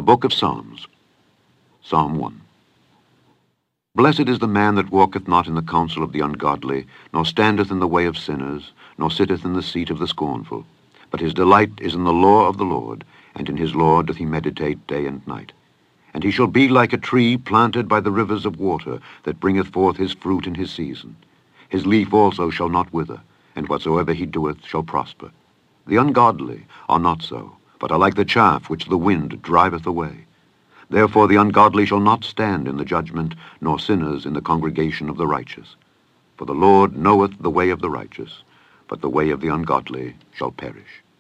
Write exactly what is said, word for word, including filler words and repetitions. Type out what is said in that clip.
The Book of Psalms, Psalm one. Blessed is the man that walketh not in the counsel of the ungodly, nor standeth in the way of sinners, nor sitteth in the seat of the scornful. But his delight is in the law of the Lord, and in his law doth he meditate day and night. And he shall be like a tree planted by the rivers of water, that bringeth forth his fruit in his season. His leaf also shall not wither, and whatsoever he doeth shall prosper. The ungodly are not so, but are like the chaff which the wind driveth away. Therefore the ungodly shall not stand in the judgment, nor sinners in the congregation of the righteous. For the Lord knoweth the way of the righteous, but the way of the ungodly shall perish.